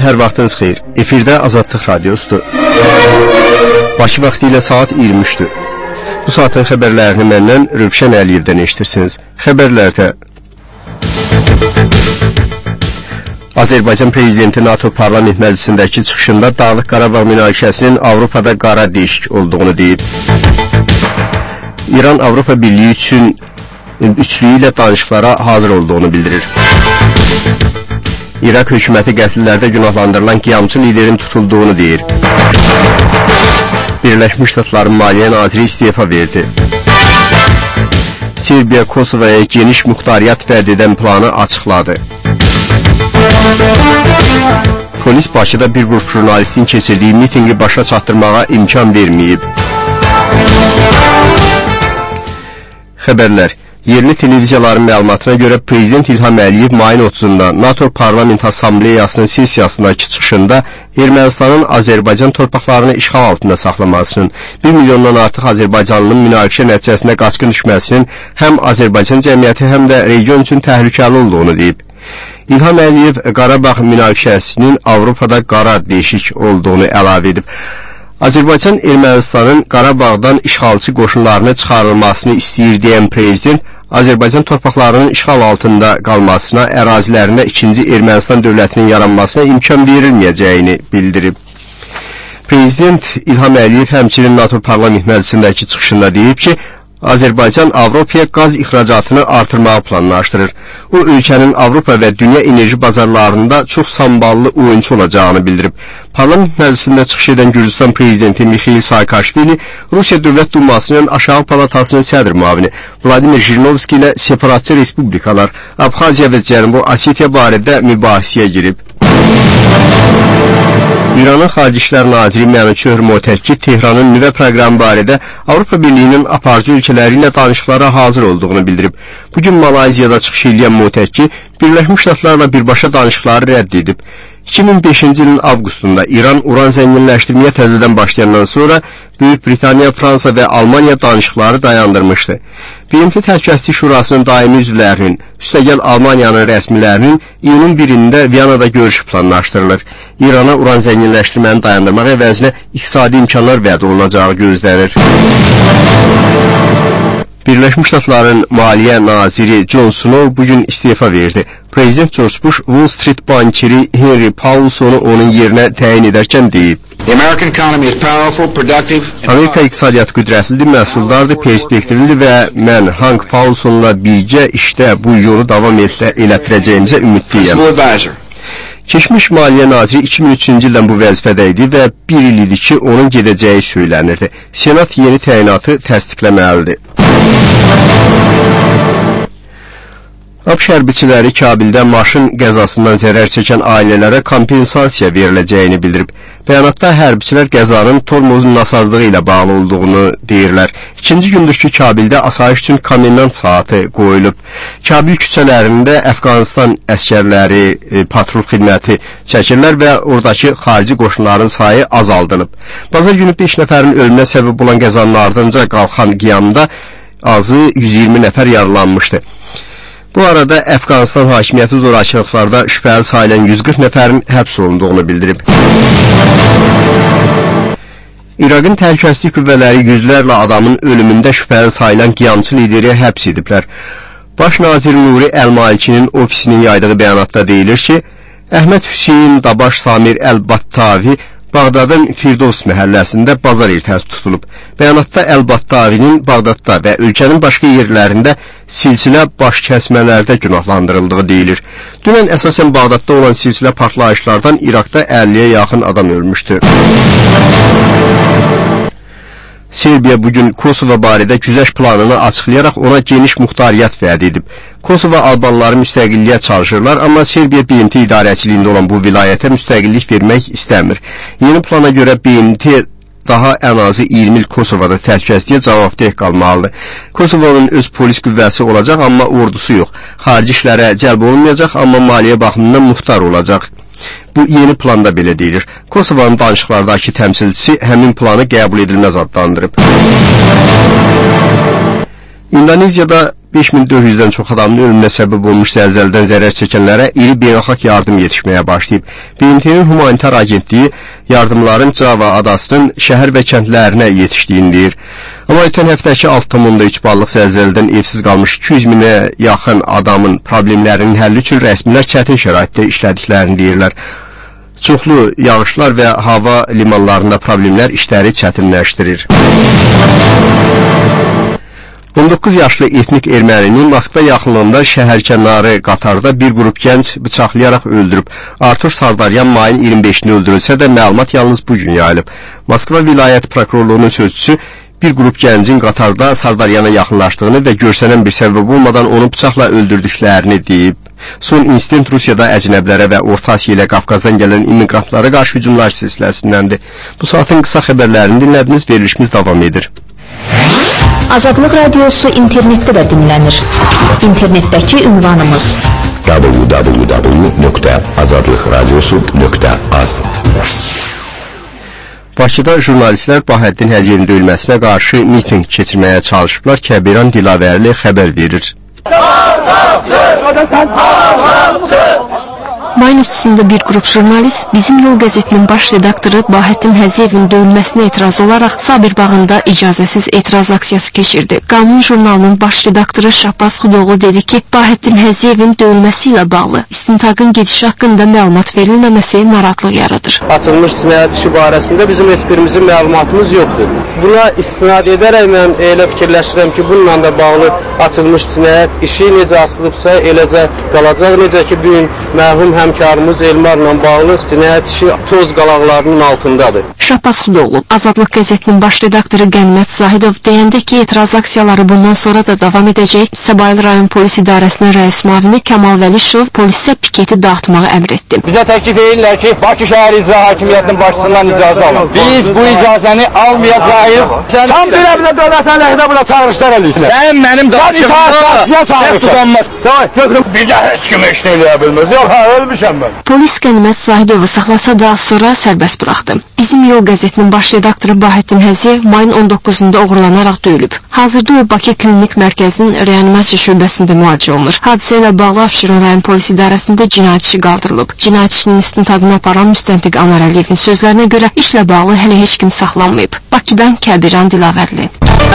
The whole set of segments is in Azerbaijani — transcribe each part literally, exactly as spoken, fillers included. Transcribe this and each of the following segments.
hər vaxtınız xeyir. Efirdə Azadlıq Radiosudur. Bakı vaxtı ilə saat iyirmi üçdür. Bu saatın xəbərlərini məndən Rövşən Əliyevdən eşitirsiniz. Xəbərlərdə Azərbaycan Prezidenti NATO Parlament Məclisindəki çıxışında Dağlıq Qarabağ münaqişəsinin Avropada qara deşik olduğunu deyib. İran Avropa Birliyi üçün üçlüyü ilə danışıqlara hazır olduğunu bildirir. İraq hökuməti qətllərdə günahlandırılan qiyamçı liderin tutulduğunu deyir. Birləşmiş Ştatların Maliyyə Naziri istefa verdi. Serbiya Kosovaya geniş muxtariyyət vəd edən planı açıqladı. Polis Bakıda bir qrup jurnalistin keçirdiyi mitingi başa çatdırmağa imkan verməyib. Xəbərlər. Yerli televiziyaların məlumatına görə Prezident İlham Əliyev mayın otuzunda NATO Parlament Assambleyasının sessiyasındakı çıxışında Ermənistanın Azərbaycan torpaqlarını işğal altında saxlamasının, bir milyondan artıq Azərbaycanlının münaqişə nəticəsində qaçqın düşməsinin həm Azərbaycan cəmiyyəti, həm də region üçün təhlükəli olduğunu deyib. İlham Əliyev Qarabağ münaqişəsinin Avropada qara deşik olduğunu əlavə edib. Azərbaycan Ermənistanın Qarabağdan işğalçı qoşunlarını çıxarılmasını istəyir deyən prezident, Azərbaycan torpaqlarının işğal altında qalmasına, ərazilərində ikinci Ermənistan dövlətinin yaranmasına imkan verilməyəcəyini bildirib. Prezident İlham Əliyev həmçinin NATO Parlament Məclisindəki çıxışında deyib ki, Azərbaycan Avropaya qaz ixracatını artırmağı planlaşdırır. O, ölkənin Avropa və dünya enerji bazarlarında çox samballı oyunçu olacağını bildirib. Parlament məclisində çıxış edən Gürcüstan prezidenti Mixail Saakashvili, Rusiya Dövlət Dumasının aşağı palatasının sədr müavini Vladimir Jirinovski ilə separatçı respublikalar, Abxaziya və Cənubi Osetiya barədə mübahisəyə girib. İranın Xarici İşlər Naziri Məmçöhr Motəki Tehranın nüvə proqramı barədə Avropa Birliyinin aparıcı ölkələri ilə danışıqlara hazır olduğunu bildirib. Bugün Malayziyada çıxış edən Motəki Birləşmiş Ştatlarla birbaşa danışıqları rədd edib. iki min beşinci ilin avqustunda İran uran zənginləşdirməyə təzədən başlayandan sonra Böyük Britaniya, Fransa və Almaniya danışıqları dayandırmışdı. B M T Təhlükəsizlik Şurasının daimi üzvlərinin, üstəgəl Almaniyanın rəsmilərinin iyunun birində Viyanada görüş planlaşdırılır. İrana uran zənginləşdirməni dayandırmaq əvəzinə iqtisadi imkanlar vəd olunacağı gözlənir. Birləşmiş Ştatların Maliyyə Naziri John Snow bugün istefa verdi. Prezident George Bush, Wall Street bankiri Henry Paulsonu onun yerinə təyin edərkən deyib. Amerika iqtisadiyyatı qüdrətlidir, məhsuldardır, perspektivlidir və mən Hank Paulsonla birgə işdə bu yolu davam elətdirəcəyimizə ümidliyəm. Keçmiş Maliyyə Naziri iki min üçüncü ildən bu vəzifədə idi və bir il idi ki, onun gedəcəyi söylənirdi. Senat yeni təyinatı təsdiqləməlidir. ABŞ hərbiçiləri Kabildə maşın qəzasından zərər çəkən ailələrə kompensasiya veriləcəyini bildirib. Bəyanatda hərbiçilər qəzanın tormozun nasazlığı ilə bağlı olduğunu deyirlər. İkinci gündür ki, Kabildə asayiş üçün komendant saatı qoyulub. Kabil küçələrində Əfqanistan əskərləri e, patrul xidməti çəkirlər və oradakı xarici qoşunların sayı azaldılıb. Bazar günü beş nəfərin ölümünə səbəb olan qəzanın ardınca qalxan qiyamda azı yüz iyirmi nəfər yaralanmışdı. Bu arada Əfqanistan hakimiyyəti zorakılıqlarda şübhəli sayılan yüz qırx nəfərin həbs olunduğunu bildirib. İraqın təhlükəsizlik qüvvələri yüzlərlə adamın ölümündə şübhəli sayılan qiyamçı lideri həbs ediblər. Baş nazir Nuri Əl-Malikinin ofisinin yaydığı bəyanatda deyilir ki, Əhməd Hüseyin Dabaş Samir Əl-Battavi Bağdadın Firdos məhəlləsində bazar ertəsi tutulub. Bəyanatda Əl-Battavinin Bağdadda və ölkənin başqa yerlərində silsilə baş kəsmələrdə günahlandırıldığı deyilir. Dünən əsasən Bağdadda olan silsilə partlayışlardan İraqda əlliyə yaxın adam ölmüşdü. Serbiya bugün Kosova barədə güzəşt planını açıqlayaraq ona geniş muxtariyyət vəd edib. Kosova albanları müstəqilliyə çalışırlar, amma Serbiya B M T idarəçiliyində olan bu vilayətə müstəqillik vermək istəmir. Yeni plana görə B M T daha ən azı iyirmi il Kosovada təhlükəsizliyə cavabdeh qalmalıdır. Kosovanın öz polis qüvvəsi olacaq, amma ordusu yox. Xarici işlərə cəlb olunmayacaq, amma maliyyə baxımından muxtar olacaq. Bu yeni planda belə deyilir. Kosovanın danışıqlardakı təmsilçisi həmin planı qəbul edilməz adlandırıb. İndoneziyada beş min dörd yüzdən çox adamın ölümünə səbəb olmuş zəlzələdən zərər çəkənlərə iri beynəlxalq yardım yetişməyə başlayıb. B M T-nin humanitar agentliyi yardımların Cava adasının şəhər və kəndlərinə yetişdiyini deyir. Amma ötən həftəki altı tam üç ballıq zəlzələdən evsiz qalmış iki yüz minə yaxın adamın problemlərinin həlli üçün rəsmilər çətin şəraitdə işlədiklərini deyirlər. Çoxlu yağışlar və hava limanlarında problemlər işləri çətinləşdirir. on doqquz yaşlı etnik erməninin Moskva yaxınlığında şəhərkənarı qatarda bir qrup gənc bıçaqlayaraq öldürüb. Artur Sardaryan mayın iyirmi beşində öldürülsə də məlumat yalnız bu gün yayılıb. Moskva vilayət prokurorluğunun sözçüsü bir qrup gəncin qatarda Sardaryana yaxınlaşdığını və görsənən bir səbəb olmadan onu bıçaqla öldürdüklərini deyib. Son insident Rusiyada əcnəblərə və Orta Asiya ilə Qafqazdan gələn immigrantlara qarşı hücumlar silsiləsindəndir. Bu saatın qısa xəbərlərini dinlədiniz, verilişimiz davam edir. Azadlıq Radiosu internetdə də dinlənir. İnternetdəki ünvanımız w w w nöqtə azadlıq radiosu nöqtə az. Bakıda jurnalistlər Bahəddin Həziyevin döyülməsinə qarşı miting keçirməyə çalışıblar. Kəbiran Dilavərli xəbər verir. Mayın otuzunda bir qrup jurnalist Bizim Yol qəzetinin baş redaktoru Bahəddin Həziyevin döyülməsinə etiraz olaraq Sabir bağında icazəsiz etiraz aksiyası keçirdi. Qanun jurnalının baş redaktoru Şahbaz Xudoğlu dedi ki, Bahəddin Həziyevin döyülməsi ilə bağlı istintaqın gedişi haqqında məlumat verilməməsi narahatlıq yaradır. Açılmış cinayət işi barəsində bizim heç birimizin məlumatımız yoxdur. Buna istinad edərək mən elə fikirləşirəm ki, bununla da bağlı açılmış cinayət işi necə açılıbsa eləcə qalacaq. Necə ki, bu gün mərhum həmkarımız Elmarla bağlı cinayət işi toz qalaqlarının altındadır. Şahbaz Xudoğlu, Azadlıq qəzetinin baş redaktoru Qənimət Zahidov deyəndə ki, etiraz aksiyaları bundan sonra da davam edəcək. Səbail rayon polis idarəsinin rəis müavini Kəmal Vəlişov polisə piketi dağıtmağı əmr etdi. Bizə təklif edirlər ki, Bakı şəhər icra hakimiyyətinin başçısından icazə alın. Biz bu icazəni almayacağıq. Tam birəblə dövlət əleyhinə buna çağırışlar eləyirsən. Sən mənim qarşımda çağırışlar. Bizə heç kim heç nə eləyə bilməz. Yox, ha, ölmüşəm mən. Polis Qənimət Zahidovu saxlasa daha sonra sərbəst buraxdı. Bizim Yol qəzetinin baş redaktoru Bahəddin Həziyev mayın on doqquzunda oğurlanaraq döyülüb. Hazırda o Bakı Klinik Mərkəzinin reanimasiya şöbəsində müalicə olunur. Hadisə ilə bağlı Abşeron rayon polis idarəsində cinayət işi qaldırılıb. Cinayət işinin istintaqını aparan müstəntiq Anar Əliyevin sözlərinə görə işlə bağlı hələ heç kim saxlanmayıb. Bakıdan Kəbiran Dilavərli.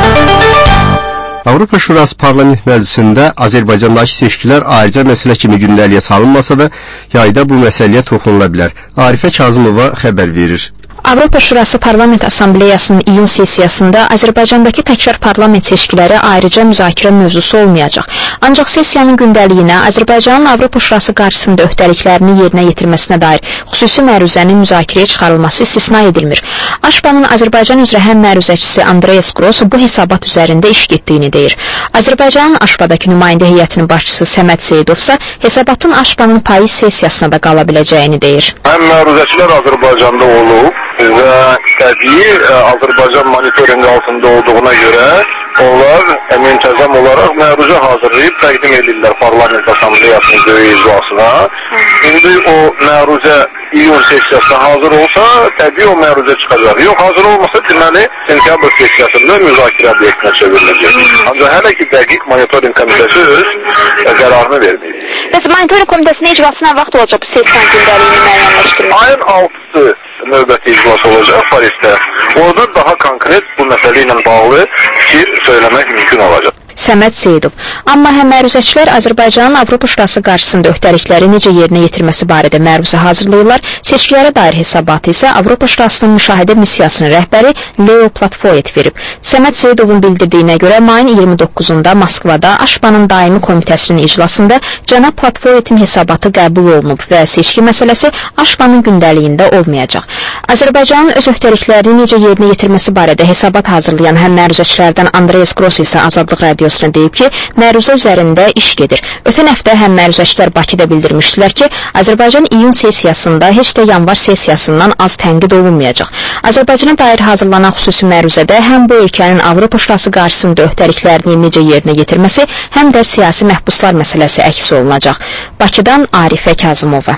Avropa Şurası Parlament Məclisində Azərbaycandakı seçkilər ayrıca məsələ kimi gündəliyə salınmasa da, yayda bu məsələyə toxunula bilər. Arifə Kazımova xəbər verir. Avropa Şurası Parlament Assambleyasının iyun sessiyasında Azərbaycandakı təkrar parlament seçkiləri ayrıca müzakirə mövzusu olmayacaq. Ancaq sessiyanın gündəliyinə Azərbaycanın Avropa Şurası qarşısında öhdəliklərini yerinə yetirməsinə dair xüsusi məruzənin müzakirəyə çıxarılması istisna edilmir. Aşpanın Azərbaycan üzrə həm məruzəçisi Andreas Gross bu hesabat üzərində iş getdiyini deyir. Azərbaycanın Aşpadakı nümayəndə heyətinin başçısı Səməd Seyidovsa hesabatın Aşpanın payız sessiyasına da qala biləcəyini deyir. Həm məruzəçilər Azərbaycanda olub və təbii Azərbaycan monitorinqi altında olduğuna görə onlar müntəzəm olaraq məruzə hazırlayıb təqdim edirlər Parlament Assambleyasının böyük iclasına. İndi o məruzə iyun sessiyasına hazır olsa, təbii o məruzə çıxacaq. Yox, hazır olmasa deməli sentyabr sessiyasında müzakirə obyektinə çevriləcək. Ancaq hələ ki dəqiq monitorinq komitəsi öz qərarını verməyib. Bəs monitorinq komitəsinin iclasına vaxt olacaq bu sessiyanın gündəliyini müəyyənləşdirmək? Ayın altısı növbəti iclas olacaq Parisdə. Orada daha konkret bu məsələ ilə bağlı fikir söyləmək mümkün olacaq. Səməd Seyidov. Amma həm məruzəçilər Azərbaycanın Avropa Şurası qarşısında öhdəlikləri necə yerinə yetirməsi barədə məruzə hazırlayırlar. Seçkilərə dair hesabatı isə Avropa Şurasının müşahidə missiyasının rəhbəri Leo Platfoyet verib. Səməd Seyidovun bildirdiyinə görə mayın iyirmi doqquzunda Moskvada Aşpanın daimi komitəsinin iclasında cənab Platfoyetin hesabatı qəbul olunub və seçki məsələsi Aşpanın gündəliyində olmayacaq. Azərbaycanın öz öhdəliklərini necə yerinə yetirməsi barədə hesabat hazırlayan həm məruzəçilərdən Andreas Gross isə Azadlıq Radiosuna deyib ki, məruzə üzərində iş gedir. Ötən həftə həm məruzəçilər Bakıda bildirmişdilər ki, Azərbaycan iyun sessiyasında heç də yanvar sessiyasından az tənqid olunmayacaq. Azərbaycana dair hazırlanan xüsusi məruzədə həm bu ölkənin Avropa Şurası qarşısında öhdəliklərini necə yerinə yetirməsi, həm də siyasi məhbuslar məsələsi əks olunacaq. Bakıdan Arifə Kazımova.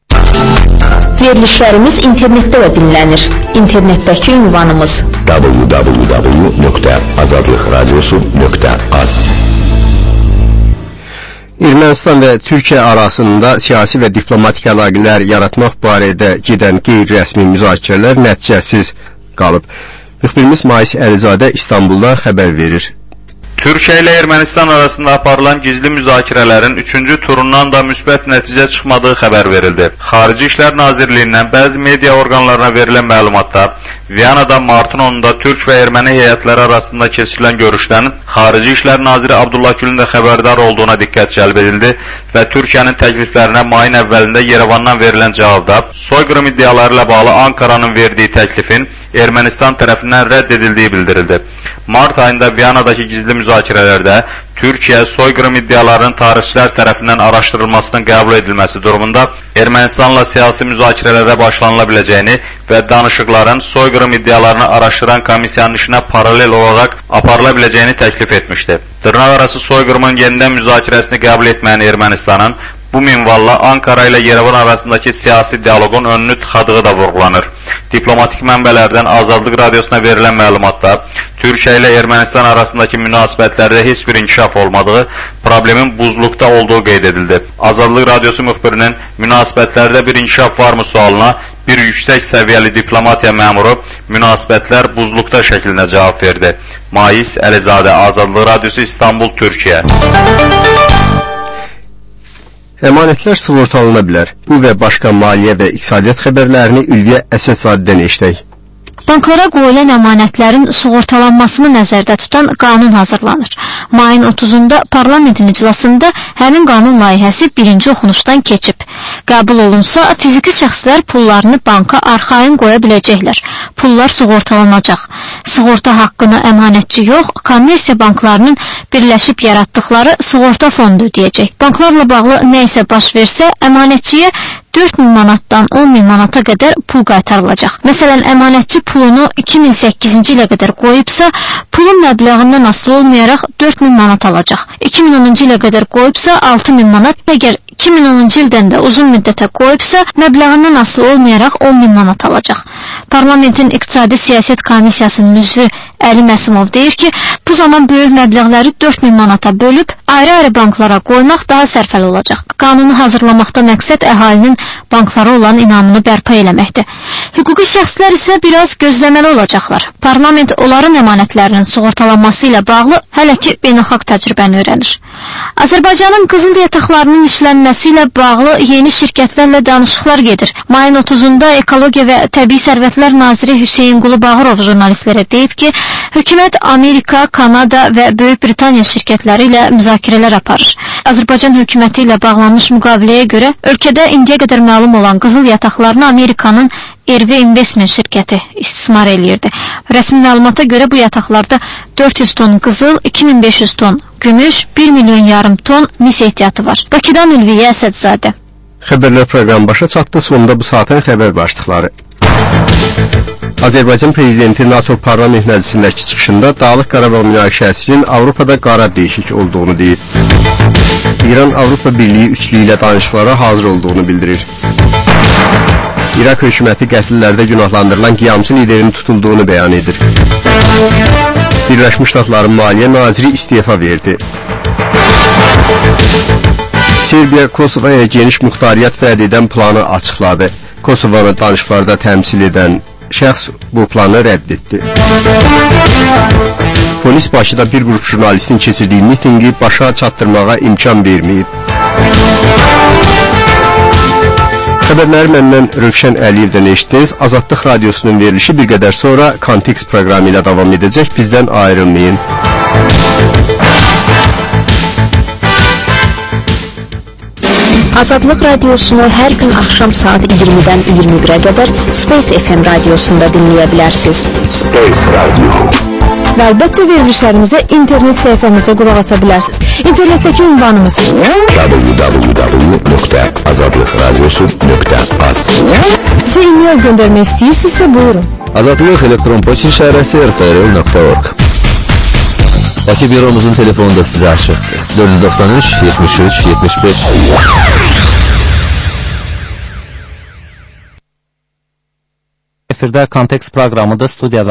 Verilişlərimiz internetdə də dinlənir. İnternetdəki ünvanımız w w w nöqtə azadlıq radiosu nöqtə az. Ermənistan və Türkiyə arasında siyasi və diplomatik əlaqələr yaratmaq barədə gedən qeyri-rəsmi müzakirələr nəticəsiz qalıb. Müxbirimiz Mais Əlizadə İstanbuldan xəbər verir. Türkiyə ilə Ermənistan arasında aparılan gizli müzakirələrin üçüncü turundan da müsbət nəticə çıxmadığı xəbər verildi. Xarici İşlər Nazirliyindən bəzi media orqanlarına verilən məlumatda Viyanada martın onunda Türk və Erməni heyətləri arasında keçirilən görüşdən Xarici İşlər Naziri Abdullah Gülün də xəbərdar olduğuna diqqət cəlb edildi və Türkiyənin təkliflərinə mayın əvvəlində Yerevandan verilən cavabda soyqırım iddiaları ilə bağlı Ankaranın verdiyi təklifin Ermənistan tərəfindən rədd edildiyi bildirildi. Mart ayında Viyanadakı gizli müzakirələrdə Türkiyə soyqırım iddialarının tarixçilər tərəfindən araşdırılmasının qəbul edilməsi durumunda Ermənistanla siyasi müzakirələrə başlanıla biləcəyini və danışıqların soyqırım iddialarını araşdıran komissiyanın işinə paralel olaraq aparıla biləcəyini təklif etmişdi. Dırnaqarası soyqırımın yenidən müzakirəsini qəbul etməyən Ermənistanın bu minvalla Ankara ilə Yerevan arasındakı siyasi dialoqun önünü tıxadığı da vurğulanır. Diplomatik mənbələrdən Azadlıq Radiosuna verilən məlumatda Türkiyə ilə Ermənistan arasındakı münasibətlərdə heç bir inkişaf olmadığı, problemin buzluqda olduğu qeyd edildi. Azadlıq Radiosu müxbirinin münasibətlərdə bir inkişaf varmı sualına bir yüksək səviyyəli diplomatiya məmuru münasibətlər buzluqda şəklində cavab verdi. Mais Əlizadə, Azadlıq Radiosu, İstanbul, Türkiyə. Əmanətlər sığortalana bilər. Bu və başqa maliyyə və iqtisadiyyat xəbərlərini Ülviyə Əsədzadən eşitək. Banklara qoyulan əmanətlərin sığortalanmasını nəzərdə tutan qanun hazırlanır. Mayın otuzunda parlamentin iclasında həmin qanun layihəsi birinci oxunuşdan keçib. Qəbul olunsa, fiziki şəxslər pullarını banka arxayın qoya biləcəklər. Pullar sığortalanacaq. Sığorta haqqını əmanətçi yox, kommersiya banklarının birləşib yaratdıqları sığorta fondu ödəyəcək. Banklarla bağlı nə isə baş versə, əmanətçiyə dörd min manatdan on min manata qədər pul qaytarılacaq. Məsələn, əmanətçi pulunu iki min səkkizinci ilə qədər qoyubsa, pulun məbləğindən asılı olmayaraq dörd min manat alacaq. iki min onuncu ilə qədər qoyubsa altı min manat, əgər iki min onuncu ildən də uzun müddətə qoyubsa, məbləğindən asılı olmayaraq on min manat alacaq. Parlamentin İqtisadi Siyasət Komissiyasının üzvü Əli Məsimov deyir ki, bu zaman böyük məbləğləri dörd min manata bölüb, ayrı-ayrı banklara qoymaq daha sərfəli olacaq. Qanunu hazırlamaqda məqsəd əhalinin banklara olan inamını bərpa eləməkdir. Hüquqi şəxslər isə biraz gözləməli olacaqlar. Parlament onların əmanətlərinin sığortalanması ilə bağlı hələ ki beynəlxalq təcrübəni öyrənir. Azərbaycanın qızıl yataqlarının işlənməsi ilə bağlı yeni şirkətlərlə danışıqlar gedir. Mayın otuzunda Ekologiya və Təbii Sərvətlər Naziri Hüseyin Qulu Bağırov jurnalistlərə deyib ki, hökumət Amerika, Kanada və Böyük Britaniya şirkətləri ilə müzakirələr aparır. Azərbaycan hökuməti ilə bağlanmış müqaviləyə görə ölkədə indiyə qədər məlum olan qızıl yataqlarını Amerikanın Erve Investment şirkəti istismar eləyirdi. Rəsmi məlumata görə bu yataqlarda dörd yüz ton qızıl, iki min beş yüz ton gümüş, bir milyon yarım ton mis ehtiyatı var. Bakıdan Ülviyə Əsədzadə. Xəbərlər proqramı başa çatdı. Sonunda bu saatın xəbər başlıqları. Azərbaycan Prezidenti NATO Parlament Məclisindəki çıxışında Dağlıq Qarabağ münaqişəsinin Avropada qara değişik olduğunu deyib. İran Avropa Birliyi üçlüyü ilə danışıqlara hazır olduğunu bildirir. İraq hökuməti qətllərdə günahlandırılan qiyamçı liderin tutulduğunu bəyan edir. Birləşmiş Ştatların Maliyyə Naziri istefa verdi. Serbiya Kosovaya geniş muxtariyyət vəd edən planı açıqladı. Kosovanı danışıqlarda təmsil edən şəxs bu planı rədd etdi. Polis Bakıda bir qrup jurnalistin keçirdiyi mitingi başa çatdırmağa imkan verməyib. Xəbərləri məndən Rövşən Əliyevdən eşitdiniz. Azadlıq Radiosunun verilişi bir qədər sonra Kontekst proqramı ilə davam edəcək. Bizdən ayrılmayın. Azadlıq Radiosunu hər gün axşam saat iyirmidən iyirmi birə qədər Space F M radiosunda dinləyə bilərsiniz. Space Radio. Və əlbəttə verilişlərimizə internet səhifəmizdə qulaq asa bilərsiniz. İnternetdəki ünvanımız w w w nöqtə azadlıq radiosu nöqtə az. Bizə e-mail göndərmək istəyirsinizsə buyurun. Azadlıq elektron poçt şəhərəsi r f r l nöqtə org. Bakı büromuzun telefonu da sizə açıqdır. dörd yüz doxsan üç yetmiş üç yetmiş beş. efirdə Kontekst proqramıdır, studiyada